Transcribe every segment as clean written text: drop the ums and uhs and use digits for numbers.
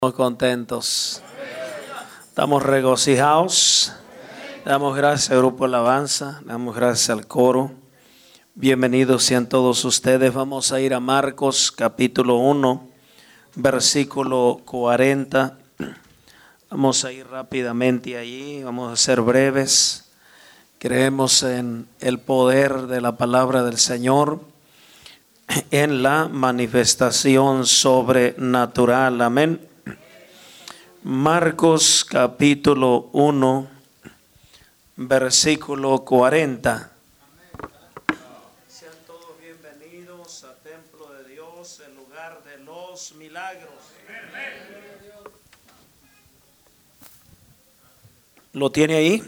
Estamos contentos, estamos regocijados. Damos gracias al grupo Alabanza, damos gracias al coro. Bienvenidos sean todos ustedes. Vamos a ir a Marcos capítulo 1, versículo 40. Vamos a ir rápidamente allí, vamos a ser breves. Creemos en el poder de la palabra del Señor, en la manifestación sobrenatural. Amén. Marcos capítulo 1, versículo 40. Sean todos bienvenidos al templo de Dios, el lugar de los milagros. ¿Lo tiene ahí?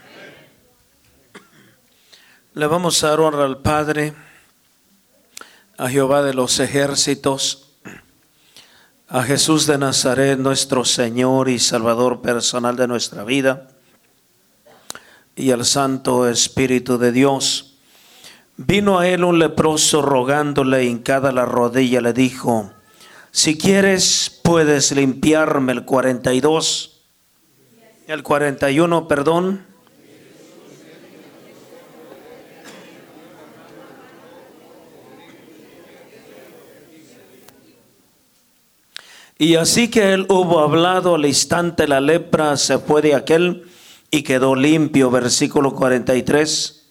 Le vamos a dar honra al Padre, a Jehová de los ejércitos, a Jesús de Nazaret, nuestro Señor y Salvador personal de nuestra vida, y al Santo Espíritu de Dios. Vino a él un leproso rogándole, hincada la rodilla, le dijo: si quieres puedes limpiarme. El 41, perdón. Y así que él hubo hablado, al instante la lepra se fue de aquel y quedó limpio. Versículo 43.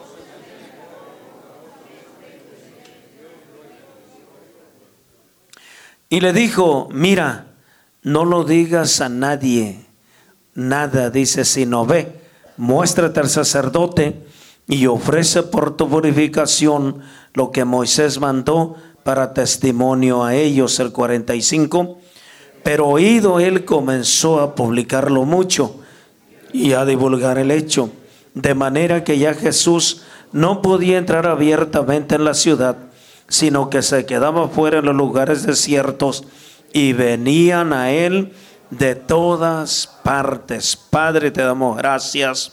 Y le dijo: mira, no lo digas a nadie, nada, dice, sino ve, muéstrate al sacerdote y ofrece por tu purificación lo que Moisés mandó para testimonio a ellos. El 45. Pero oído él comenzó a publicarlo mucho y a divulgar el hecho, de manera que ya Jesús no podía entrar abiertamente en la ciudad, sino que se quedaba fuera en los lugares desiertos, y venían a él de todas partes. Padre, te damos gracias.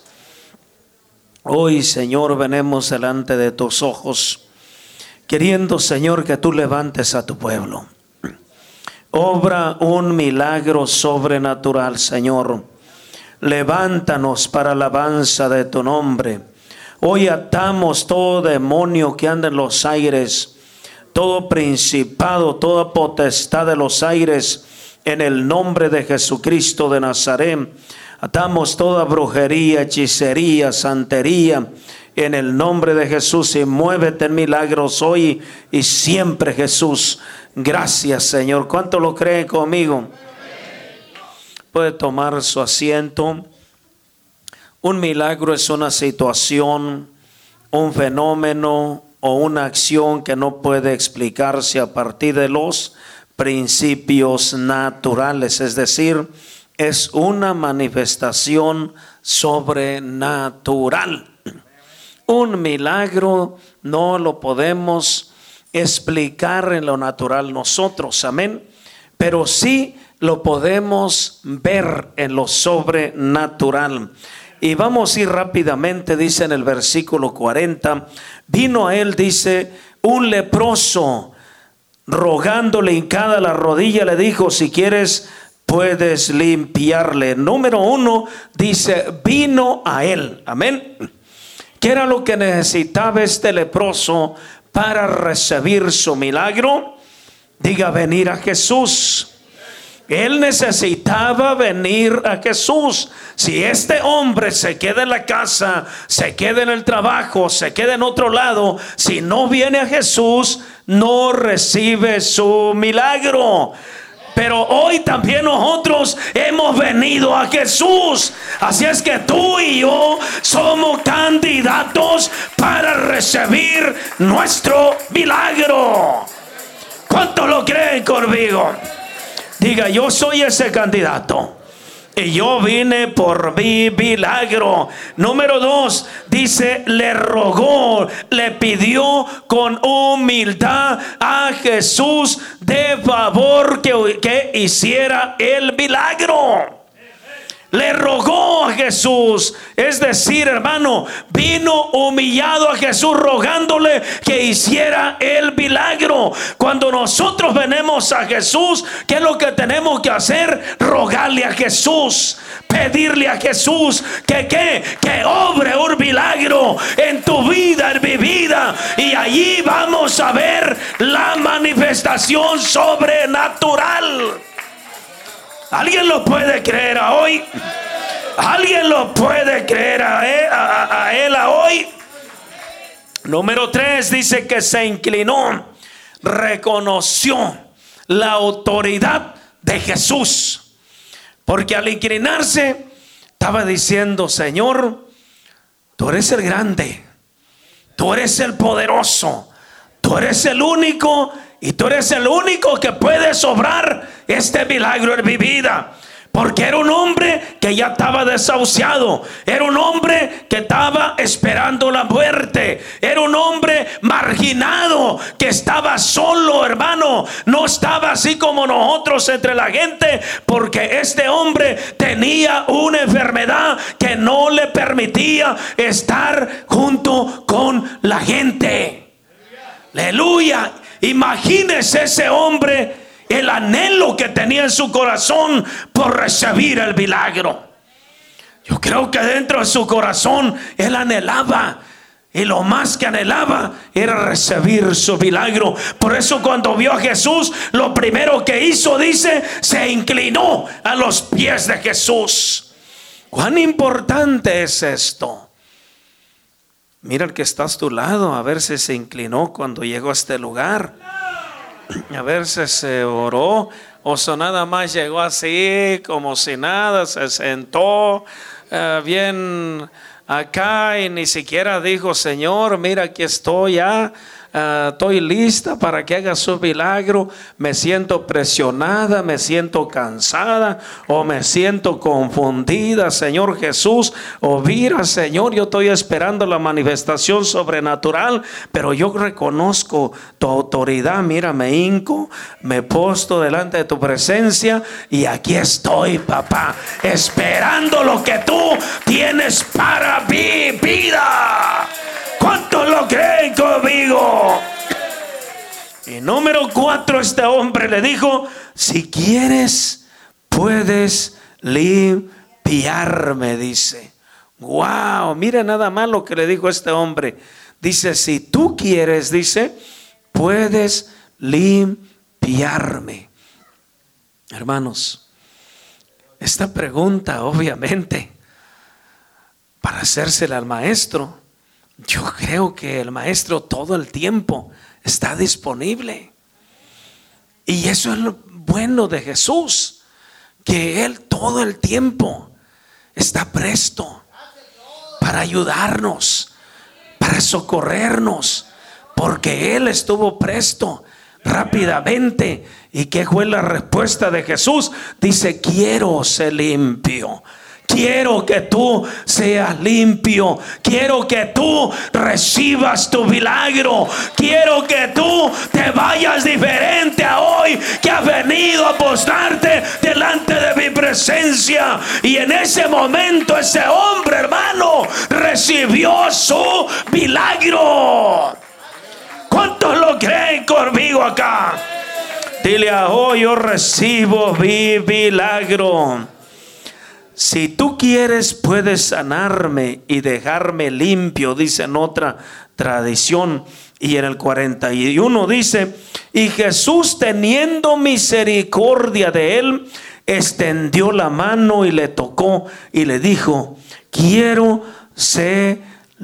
Hoy, Señor, venimos delante de tus ojos, queriendo, Señor, que tú levantes a tu pueblo. Obra un milagro sobrenatural, Señor. Levántanos para alabanza de tu nombre. Hoy atamos todo demonio que anda en los aires, todo principado, toda potestad de los aires, en el nombre de Jesucristo de Nazaret. Atamos toda brujería, hechicería, santería, en el nombre de Jesús, y muévete en milagros hoy y siempre, Jesús. Gracias, Señor. ¿Cuánto lo creen conmigo? Puede tomar su asiento. Un milagro es una situación, un fenómeno o una acción que no puede explicarse a partir de los principios naturales, es decir, es una manifestación sobrenatural. Un milagro no lo podemos explicar en lo natural nosotros, amén, pero sí lo podemos ver en lo sobrenatural. Y vamos a ir rápidamente. Dice en el versículo 40, vino a él, dice, un leproso rogándole, hincada la rodilla, le dijo: si quieres puedes limpiarle. Número 1, dice, vino a él, amén. ¿Qué era lo que necesitaba este leproso para recibir su milagro? Diga: venir a Jesús. Él necesitaba venir a Jesús. Si este hombre se queda en la casa, se queda en el trabajo, se queda en otro lado, si no viene a Jesús, no recibe su milagro. Pero hoy también nosotros hemos venido a Jesús. Así es que tú y yo somos candidatos para recibir nuestro milagro. ¿Cuántos lo creen conmigo? Diga: yo soy ese candidato. Y yo vine por mi milagro. Número 2, dice, le rogó, le pidió con humildad a Jesús de favor que hiciera el milagro. le rogó a Jesús. Es decir, hermano, vino humillado a Jesús rogándole que hiciera el milagro. Cuando nosotros venimos a Jesús, ¿qué es lo que tenemos que hacer? Rogarle a Jesús, pedirle a Jesús que obre un milagro en tu vida, en mi vida, y allí vamos a ver la manifestación sobrenatural. ¿Alguien lo puede creer a hoy? ¿Alguien lo puede creer a él a hoy? Número 3 dice que se inclinó, reconoció la autoridad de Jesús, porque al inclinarse estaba diciendo: Señor, tú eres el grande, tú eres el poderoso, tú eres el único, y tú eres el único que puedes obrar este milagro en mi vida. Porque era un hombre que ya estaba desahuciado, era un hombre que estaba esperando la muerte, era un hombre marginado que estaba solo, hermano. No estaba así como nosotros entre la gente, porque este hombre tenía una enfermedad que no le permitía estar junto con la gente. Aleluya. Imagínese ese hombre, el anhelo que tenía en su corazón por recibir el milagro. Yo creo que dentro de su corazón él anhelaba, y lo más que anhelaba era recibir su milagro. Por eso cuando vio a Jesús, lo primero que hizo, dice, se inclinó a los pies de Jesús. ¿Cuán importante es esto? Mira el que está a tu lado, a ver si se inclinó cuando llegó a este lugar. A ver si se oró o si nada más llegó así como si nada, se sentó bien acá y ni siquiera dijo: Señor, mira, aquí estoy ya, estoy lista para que haga su milagro. Me siento presionada, me siento cansada o me siento confundida, Señor Jesús. O mira, Señor, yo estoy esperando la manifestación sobrenatural, pero yo reconozco tu autoridad. Mira, me hinco, me posto delante de tu presencia y aquí estoy, papá, esperando lo que tú tienes para mi vida. ¿Cuántos lo creen conmigo? Y número 4, este hombre le dijo: si quieres, puedes limpiarme, dice. Wow, mira nada más lo que le dijo este hombre. Dice: si tú quieres, dice, puedes limpiarme. Hermanos, esta pregunta, obviamente, para hacérsela al maestro, yo creo que el maestro todo el tiempo está disponible. Y eso es lo bueno de Jesús, que Él todo el tiempo está presto para ayudarnos, para socorrernos, porque Él estuvo presto rápidamente. ¿Y qué fue la respuesta de Jesús? Dice: quiero ser limpio. Quiero que tú seas limpio. Quiero que tú recibas tu milagro. Quiero que tú te vayas diferente a hoy, que has venido a postrarte delante de mi presencia. Y en ese momento ese hombre, hermano, recibió su milagro. ¿Cuántos lo creen conmigo acá? Dile a hoy: yo recibo mi milagro. Si tú quieres, puedes sanarme y dejarme limpio, dice en otra tradición. Y en el 41 dice: y Jesús, teniendo misericordia de él, extendió la mano y le tocó y le dijo: quiero ser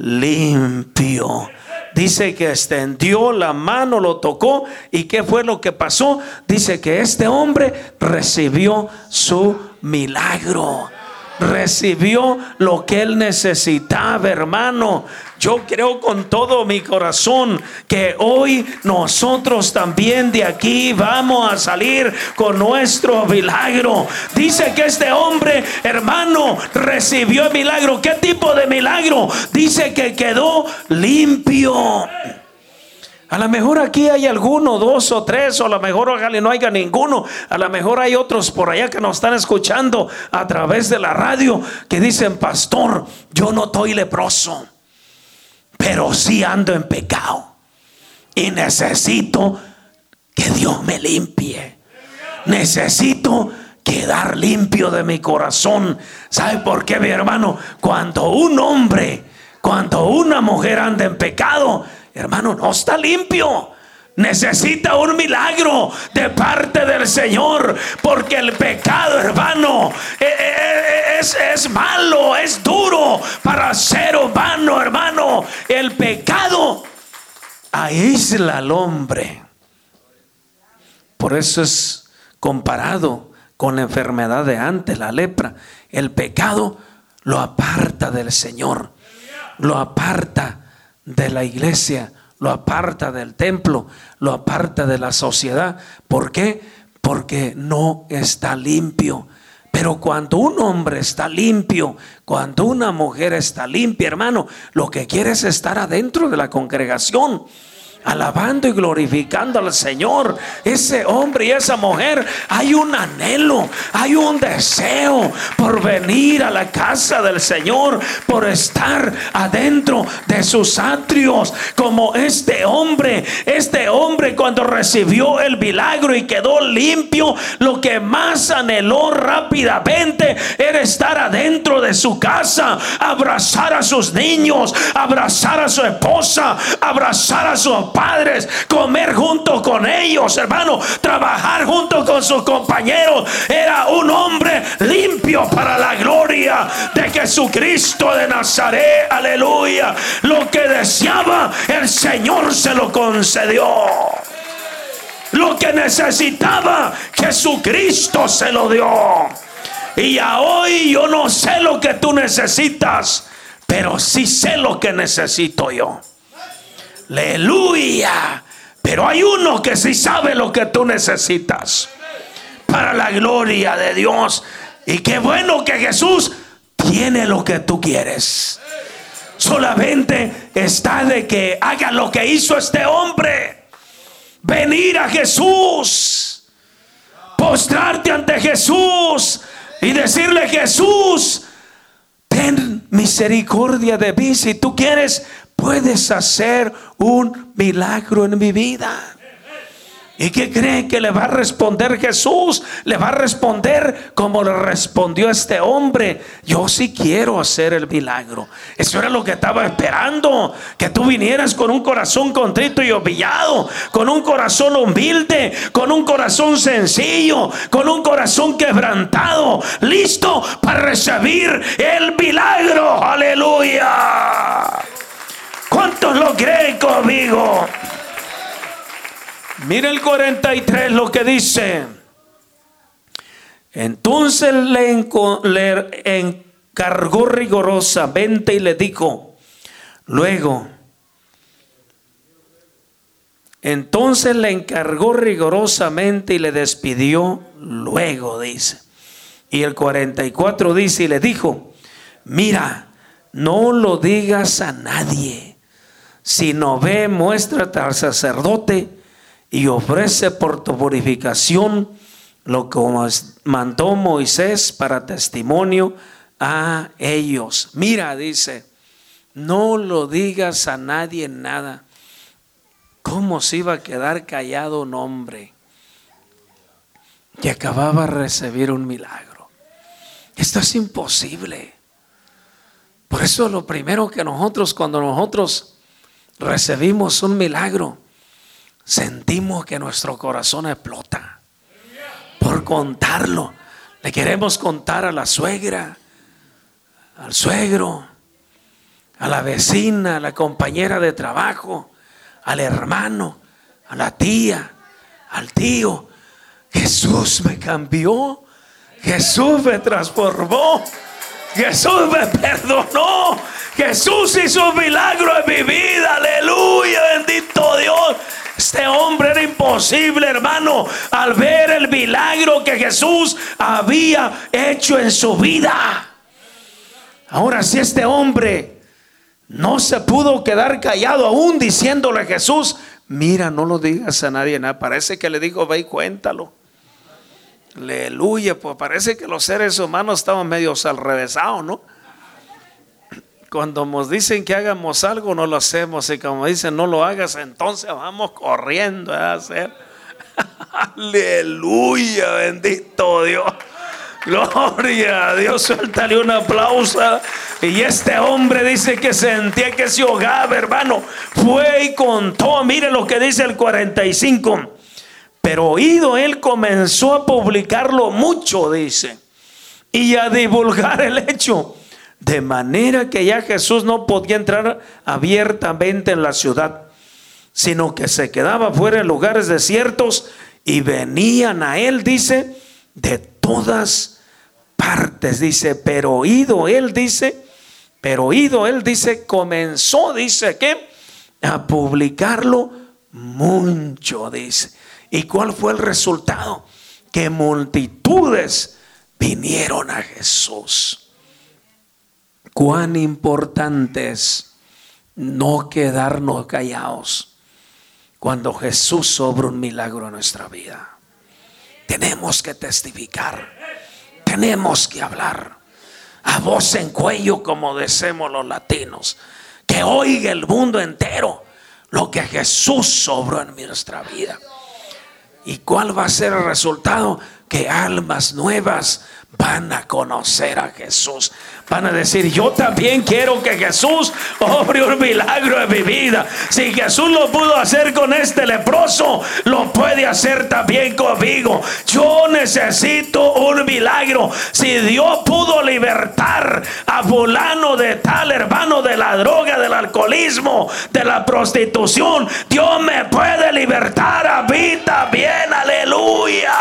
limpio. Dice que extendió la mano, lo tocó, y ¿qué fue lo que pasó? Dice que este hombre recibió su milagro. Recibió lo que él necesitaba, hermano. Yo creo con todo mi corazón que hoy nosotros también de aquí vamos a salir con nuestro milagro. Dice que este hombre, hermano, recibió el milagro. ¿Qué tipo de milagro? Dice que quedó limpio. A lo mejor aquí hay alguno, 2 o 3, o a lo mejor ojalá no haya ninguno. A lo mejor hay otros por allá que nos están escuchando a través de la radio que dicen: pastor, yo no estoy leproso, pero sí ando en pecado y necesito que Dios me limpie. Necesito quedar limpio de mi corazón. ¿Sabe por qué, mi hermano? Cuando un hombre, cuando una mujer anda en pecado, hermano, no está limpio. Necesita un milagro de parte del Señor, porque el pecado, hermano, es malo, es duro para el ser humano, hermano. El pecado aísla al hombre. Por eso es comparado con la enfermedad de antes, la lepra. El pecado lo aparta del Señor, lo aparta de la iglesia, lo aparta del templo, lo aparta de la sociedad. ¿Por qué? Porque no está limpio. Pero cuando un hombre está limpio, cuando una mujer está limpia, hermano, lo que quiere es estar adentro de la congregación, alabando y glorificando al Señor. Ese hombre y esa mujer, hay un anhelo, hay un deseo por venir a la casa del Señor, por estar adentro de sus atrios, como este hombre cuando recibió el milagro y quedó limpio, lo que más anheló rápidamente era estar adentro de su casa, abrazar a sus niños, abrazar a su esposa, abrazar a sus padres, comer junto con ellos, hermano, trabajar junto con sus compañeros. Era un hombre limpio para la gloria de Jesucristo de Nazaret. Aleluya. Lo que deseaba, el Señor se lo concedió. Lo que necesitaba, Jesucristo se lo dio. Y a hoy yo no sé lo que tú necesitas, pero sí sé lo que necesito yo. Aleluya. Pero hay uno que sí sabe lo que tú necesitas para la gloria de Dios. Y qué bueno que Jesús tiene lo que tú quieres. Solamente está de que haga lo que hizo este hombre: venir a Jesús, postrarte ante Jesús y decirle: Jesús, ten misericordia de mí. Si tú quieres, puedes hacer un milagro en mi vida. ¿Y qué cree que le va a responder Jesús? Le va a responder como le respondió este hombre: yo sí quiero hacer el milagro. Eso era lo que estaba esperando, que tú vinieras con un corazón contrito y humillado, con un corazón humilde, con un corazón sencillo, con un corazón quebrantado, listo para recibir el milagro. Aleluya. ¿Cuántos lo creen conmigo? Mira el 43 lo que dice. Entonces le encargó rigurosamente y le dijo luego. Entonces le encargó rigurosamente y le despidió luego, dice. Y el 44 dice: y le dijo: mira, no lo digas a nadie, sino ve, muéstrate al sacerdote y ofrece por tu purificación lo que mandó Moisés para testimonio a ellos. Mira, dice, no lo digas a nadie nada. ¿Cómo se iba a quedar callado un hombre que acababa de recibir un milagro? Esto es imposible. Por eso lo primero que cuando nosotros recibimos un milagro, sentimos que nuestro corazón explota por contarlo. Le queremos contar a la suegra, al suegro, a la vecina, a la compañera de trabajo, al hermano, a la tía, al tío. Jesús me cambió, Jesús me transformó, Jesús me perdonó, Jesús hizo un milagro en mi vida. Aleluya, bendito Dios. Este hombre era imposible, hermano, al ver el milagro que Jesús había hecho en su vida. Ahora, si este hombre no se pudo quedar callado aún diciéndole a Jesús: mira, no lo digas a nadie nada. Parece que le dijo, ve y cuéntalo. Aleluya, pues parece que los seres humanos estamos medios al revésados, ¿no? Cuando nos dicen que hagamos algo, no lo hacemos. Y como dicen, no lo hagas, entonces vamos corriendo a hacer. Aleluya, bendito Dios. Gloria a Dios, suéltale un aplauso. Y este hombre dice que sentía que se ahogaba, hermano. Fue y contó, mire lo que dice el 45. Pero oído él comenzó a publicarlo mucho, dice, y a divulgar el hecho, de manera que ya Jesús no podía entrar abiertamente en la ciudad, sino que se quedaba fuera en lugares desiertos, y venían a él, dice, de todas partes, dice. Pero oído él, dice, comenzó, dice, ¿qué? A publicarlo mucho, dice. ¿Y cuál fue el resultado? Que multitudes vinieron a Jesús. Cuán importante es no quedarnos callados cuando Jesús obra un milagro en nuestra vida. Tenemos que testificar, tenemos que hablar a voz en cuello, como decimos los latinos, que oiga el mundo entero lo que Jesús obró en nuestra vida. ¿Y cuál va a ser el resultado? Que almas nuevas van a conocer a Jesús. Van a decir, yo también quiero que Jesús obre un milagro en mi vida. Si Jesús lo pudo hacer con este leproso, lo puede hacer también conmigo. Yo necesito un milagro. Si Dios pudo libertar a fulano de tal, hermano, de la droga, del alcoholismo, de la prostitución, Dios me puede libertar a mí también. Aleluya.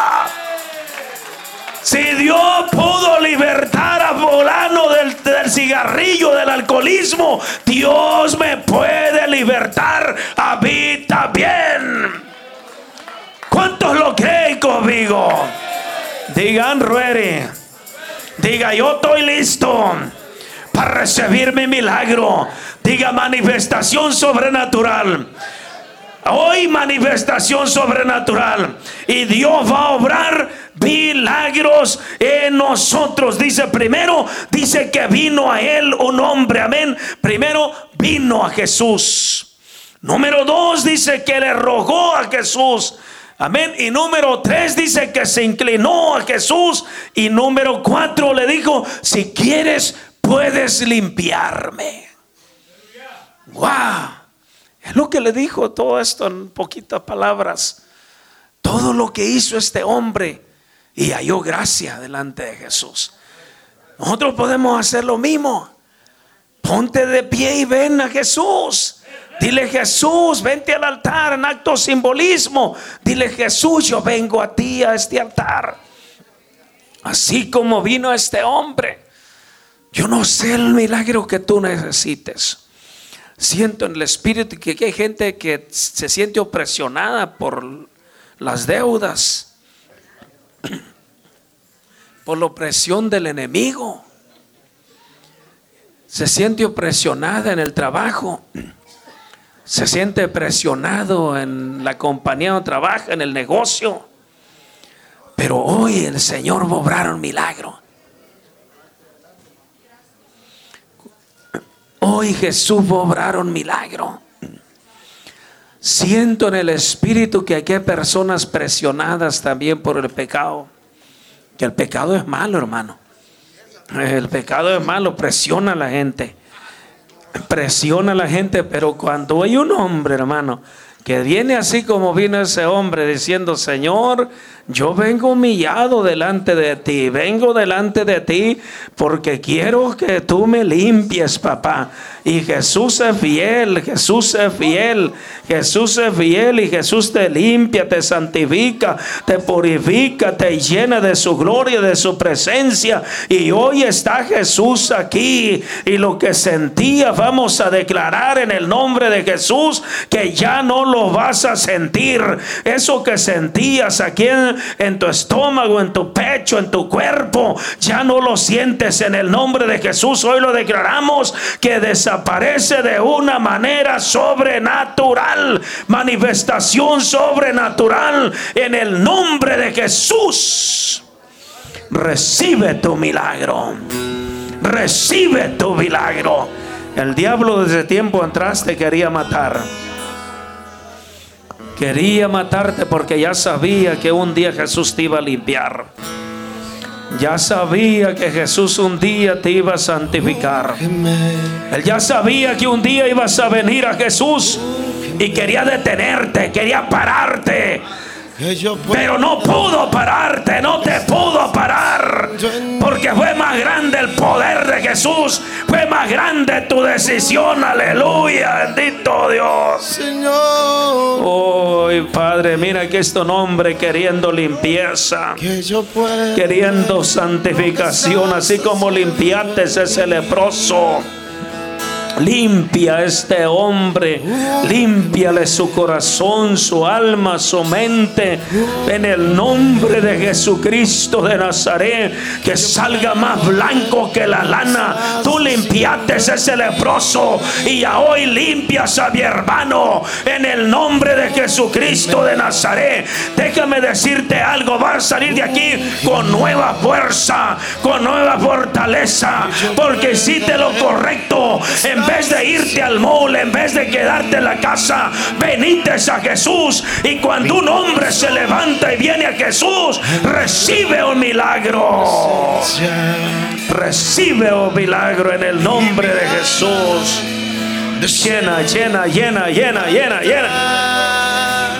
Si Dios pudo libertar a fulano del cigarrillo, del alcoholismo, Dios me puede libertar a mí también. ¿Cuántos lo creen conmigo? Digan ready. Diga, yo estoy listo para recibir mi milagro. Diga, manifestación sobrenatural. Hoy manifestación sobrenatural, y Dios va a obrar milagros en nosotros. Dice primero, dice que vino a él un hombre, amén. Primero vino a Jesús. Número 2 dice que le rogó a Jesús, amén. Y número 3 dice que se inclinó a Jesús. Y número 4 le dijo, si quieres puedes limpiarme. Wow. Es lo que le dijo todo esto en poquitas palabras. Todo lo que hizo este hombre, y halló gracia delante de Jesús. Nosotros podemos hacer lo mismo. Ponte de pie y ven a Jesús. Dile, Jesús, vente al altar en acto simbolismo. Dile, Jesús, yo vengo a ti, a este altar. Así como vino este hombre. Yo no sé el milagro que tú necesites. Siento en el espíritu que hay gente que se siente opresionada por las deudas, por la opresión del enemigo. Se siente opresionada en el trabajo, se siente presionado en la compañía donde trabaja, en el negocio. Pero hoy el Señor va a obrar un milagro. Hoy Jesús va a obrar un milagro. Siento en el espíritu que aquí hay personas presionadas también por el pecado. Que el pecado es malo, hermano. El pecado es malo, presiona a la gente. Presiona a la gente, pero cuando hay un hombre, hermano, que viene así como vino ese hombre diciendo, Señor, yo vengo humillado delante de ti, vengo delante de ti porque quiero que tú me limpies, papá. Y Jesús es fiel, Jesús es fiel, Jesús es fiel, y Jesús te limpia, te santifica, te purifica, te llena de su gloria, de su presencia. Y hoy está Jesús aquí, y lo que sentía, vamos a declarar en el nombre de Jesús que ya no lo vas a sentir. Eso que sentías aquí en tu estómago, en tu pecho, en tu cuerpo, ya no lo sientes en el nombre de Jesús. Hoy lo declaramos que desaparece desaparece de una manera sobrenatural. Manifestación sobrenatural en el nombre de Jesús. Recibe tu milagro. Recibe tu milagro. El diablo desde tiempo atrás te quería matar. Quería matarte porque ya sabía que un día Jesús te iba a limpiar. Ya sabía que Jesús un día te iba a santificar. Él ya sabía que un día ibas a venir a Jesús y quería detenerte, quería pararte. Pero no pudo pararte, no te pudo parar, porque fue más grande el poder de Jesús, fue más grande tu decisión. Aleluya, bendito Dios. Señor. Oh, Padre, mira que este hombre queriendo limpieza, queriendo santificación, así como limpiaste ese leproso. Limpia a este hombre, límpiale su corazón, su alma, su mente, en el nombre de Jesucristo de Nazaret, que salga más blanco que la lana. Tú limpiaste ese leproso y a hoy limpias a mi hermano en el nombre de Jesucristo de Nazaret. Déjame decirte algo, vas a salir de aquí con nueva fuerza, con nueva fortaleza, porque hiciste lo correcto. En vez de irte al mall, en vez de quedarte en la casa, veniste a Jesús. Y cuando un hombre se levanta y viene a Jesús, recibe un milagro. Recibe un milagro en el nombre de Jesús. Llena, llena, llena, llena, llena, llena.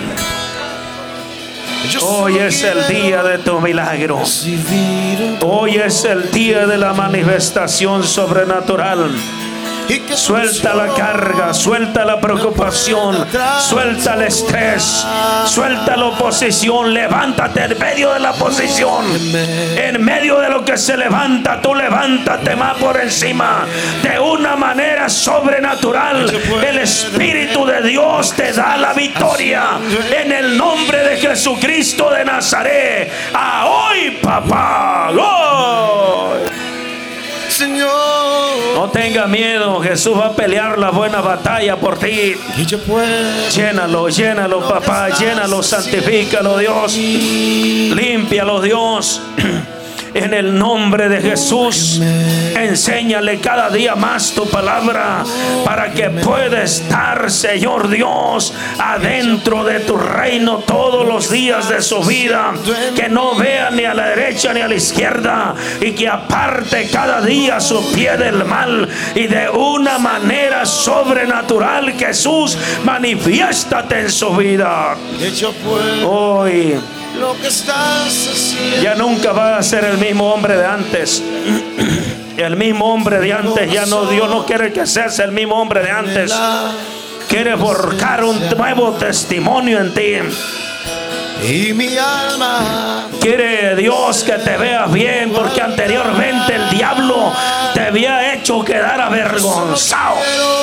Hoy es el día de tu milagro. Hoy es el día de la manifestación sobrenatural. Suelta la carga, suelta la preocupación, suelta el estrés, suelta la oposición. Levántate en medio de la oposición, en medio de lo que se levanta. Tú levántate más por encima. De una manera sobrenatural, el Espíritu de Dios te da la victoria en el nombre de Jesucristo de Nazaret. A hoy, papá, hoy. Señor, no tenga miedo, Jesús va a pelear la buena batalla por ti. Llénalo, llénalo, papá, llénalo, santifícalo, Dios. Límpialo, Dios. En el nombre de Jesús, enséñale cada día más tu palabra para que pueda estar, Señor Dios, adentro de tu reino todos los días de su vida. Que no vea ni a la derecha ni a la izquierda, y que aparte cada día su pie del mal. Y de una manera sobrenatural, Jesús, manifiéstate en su vida hoy. Lo que estás haciendo. Ya nunca va a ser el mismo hombre de antes. El mismo hombre de antes ya no. Dios no quiere que seas el mismo hombre de antes. Quiere forjar un nuevo testimonio en ti. Y mi alma quiere Dios que te veas bien, porque anteriormente el diablo te había hecho quedar avergonzado.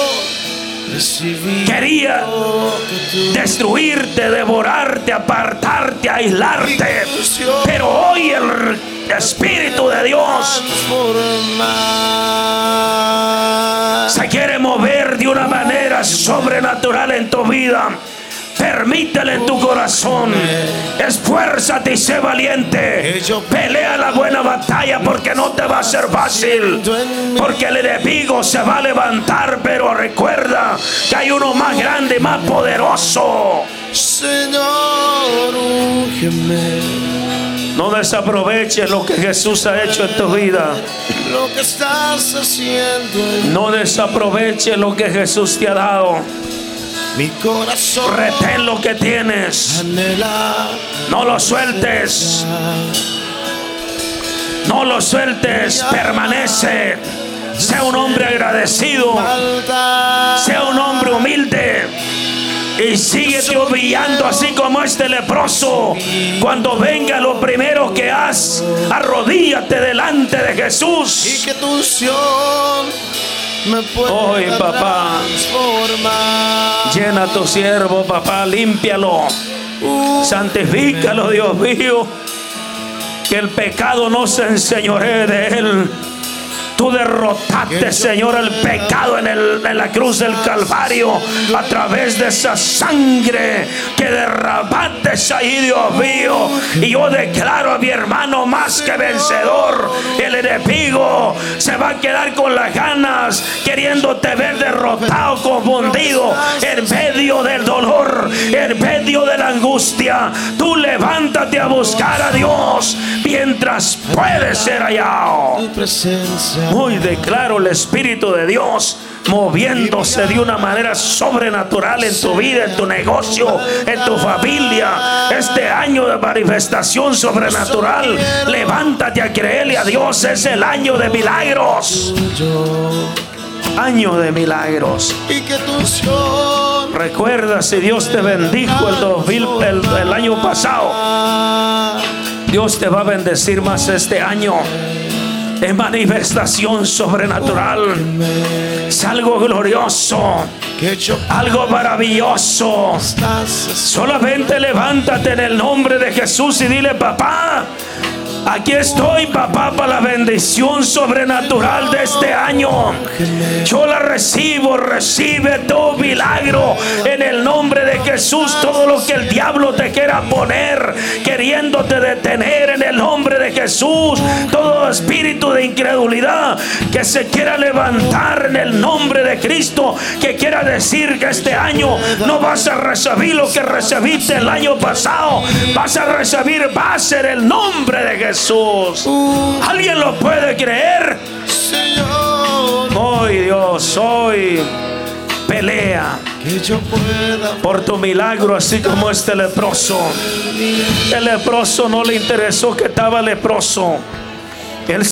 Quería destruirte, devorarte, apartarte, aislarte. Pero hoy el Espíritu de Dios se quiere mover de una manera sobrenatural en tu vida. Permítele en tu corazón. Esfuérzate y sé valiente. Pelea la buena batalla, porque no te va a ser fácil. Porque el enemigo se va a levantar, pero recuerda que hay uno más grande y más poderoso. Señor, úngeme. No desaproveches lo que Jesús ha hecho en tu vida. Lo que estás haciendo. No desaproveches lo que Jesús te ha dado. Mi corazón retén lo que tienes. Anhela. No lo sueltes. No lo sueltes. Permanece. Sea un hombre agradecido. Sea un hombre humilde. Y síguete brillando así como este leproso. Cuando venga lo primero que haz, arrodíllate delante de Jesús. Y que tu unción me pueda hoy, papá, transformar. Llena a tu siervo, papá, límpialo, santifícalo, Dios mío. Que el pecado no se enseñoree de él. Tú derrotaste, Señor, el pecado en la cruz del Calvario a través de esa sangre que derramaste ahí, Dios mío. Y yo declaro a mi hermano más que vencedor. El enemigo se va a quedar con las ganas, queriéndote ver derrotado, confundido, en medio del dolor, en medio de la angustia. Tú levántate a buscar a Dios mientras puedes ser hallado. Hoy declaro el Espíritu de Dios moviéndose de una manera sobrenatural en tu vida, en tu negocio, en tu familia. Este año de manifestación sobrenatural, levántate a creerle a Dios. Es el año de milagros. Año de milagros. Recuerda, si Dios te bendijo el año pasado, Dios te va a bendecir más este año. En manifestación sobrenatural, es algo glorioso, algo maravilloso. Solamente levántate en el nombre de Jesús y dile: papá, aquí estoy, papá, para la bendición sobrenatural de este año. Yo la recibo. Recibe tu milagro en el nombre de Jesús. Todo lo que el diablo te quiera poner, queriéndote detener, en el nombre de Jesús. Todo espíritu de incredulidad que se quiera levantar en el nombre de Cristo, que quiera decir que este año no vas a recibir lo que recibiste el año pasado, vas a recibir, va a ser el nombre de Jesús. ¿Alguien lo puede creer? Hoy, Dios, hoy pelea por tu milagro, así como este leproso. El leproso no le interesó que estaba leproso. Él